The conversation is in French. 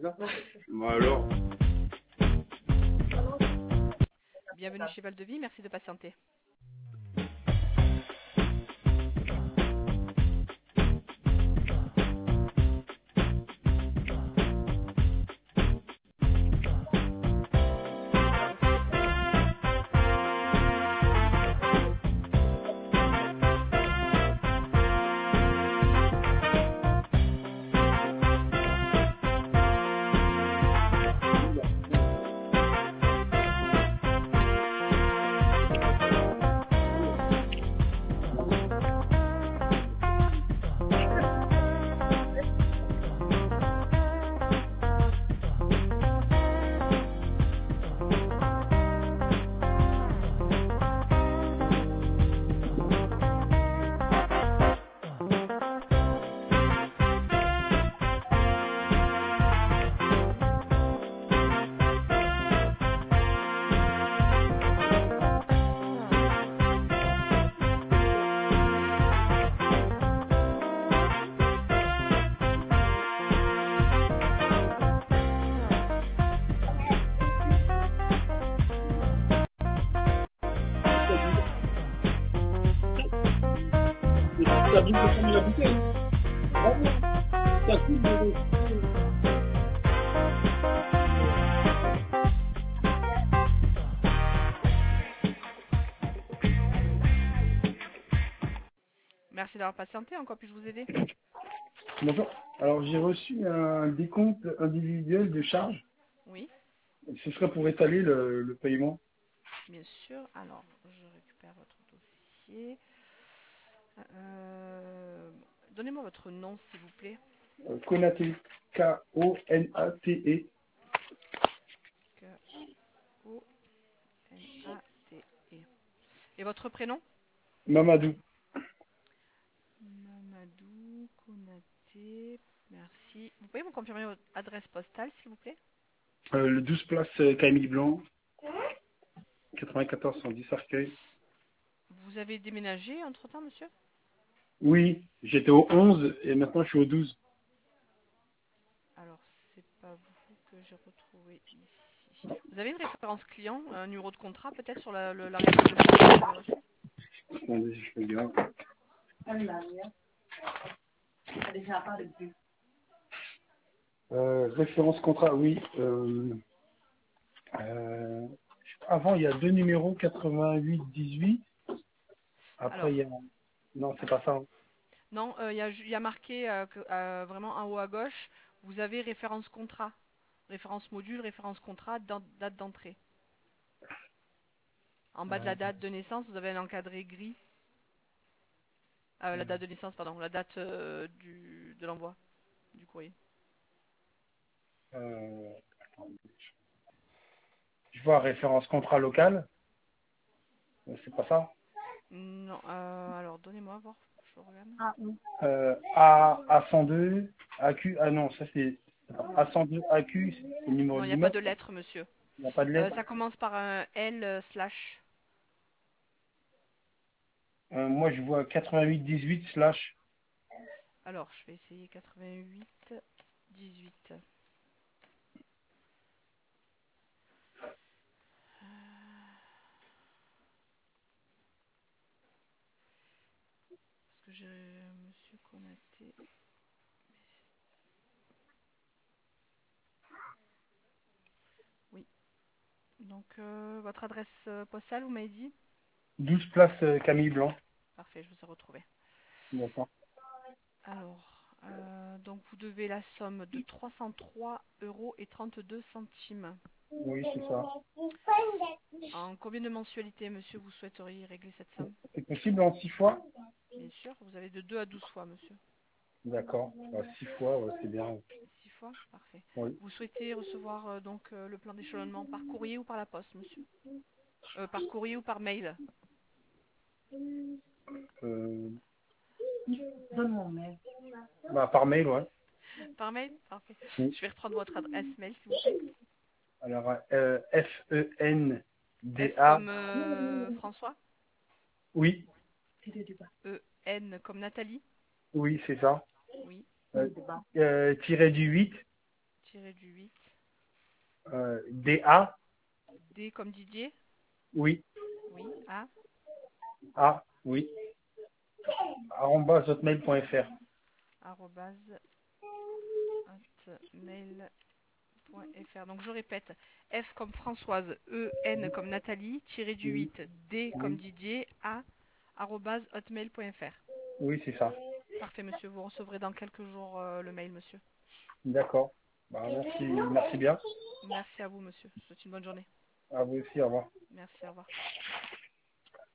Bon alors. Bienvenue chez Val de Vie, merci de patienter. Merci d'avoir patienté, en quoi puis-je vous aider? Bonjour. Alors j'ai reçu un décompte individuel de charges. Oui, Ce serait pour étaler le paiement. bien sûr. Alors, je récupère votre dossier. Donnez-moi votre nom, s'il vous plaît. Konaté. Konate. K-O-N-A-T-E. Et votre prénom? Mamadou. Mamadou Konaté. Merci. Vous pouvez me confirmer votre adresse postale, s'il vous plaît? Le 12 place Camille Blanc. 94 110 Arcueil. Vous avez déménagé entre-temps, monsieur? Oui, j'étais au 11 et maintenant je suis au 12. Alors, c'est pas vous que j'ai retrouvé ici. Vous avez une référence client, un numéro de contrat peut-être sur la réponse de courrier que vous avez reçue? Attendez, je regarde. Référence contrat, oui. Euh, Avant, il y a deux numéros, 88-18. Après, Alors, il y a... Non, c'est pas ça. non, il y a marqué vraiment en haut à gauche, vous avez référence contrat, référence module, référence contrat, date d'entrée. En bas de la date de naissance, vous avez un encadré gris. La date de naissance, pardon, la date de l'envoi du courrier. Attendez. Je vois référence contrat local. C'est pas ça. Non, alors donnez-moi voir, je regarde. A102, AQ. Ah non, ça c'est A102, AQ, c'est le numéro Non, il de n'y a pas l'immeuble. de lettre, monsieur. Il n'y a pas de lettre. Ça commence par un L slash. Moi, je vois 88-18 slash. Alors, je vais essayer 88 18. Parce que j'ai monsieur Konaté. Oui. Donc, votre adresse postale, vous m'avez dit? 12 place Camille Blanc. Parfait, je vous ai retrouvé. D'accord. Alors, donc vous devez la somme de 303,32 €. Oui, c'est ça. En combien de mensualités, monsieur, vous souhaiteriez régler cette somme? C'est possible en 6 fois? Bien sûr, vous avez de 2 à 12 fois, monsieur. D'accord. 6 fois, ouais, c'est bien. 6 fois? Parfait. Oui. Vous souhaitez recevoir donc le plan d'échelonnement par courrier ou par la poste, monsieur? Par courrier ou par mail? Euh, Bah, par mail, ouais. Par mail? Parfait. Oui. Je vais reprendre votre adresse mail, s'il vous plaît. Alors, F FENDA. comme François? Oui, N comme Nathalie? oui, c'est ça. Oui. Tiré du 8. -8. DA, D comme Didier. oui, Oui. A. A, oui, @hotmail.fr. Arrobase hotmail.fr. Donc je répète, F comme Françoise, E, N comme Nathalie, Oui, -8, D comme oui, Didier, A, arrobase hotmail.fr. oui, c'est ça. Parfait, monsieur. Vous recevrez dans quelques jours le mail, monsieur. D'accord. Bah, merci, merci bien. Merci à vous, monsieur. Je vous souhaite une bonne journée. À vous aussi, au revoir. Merci, au revoir.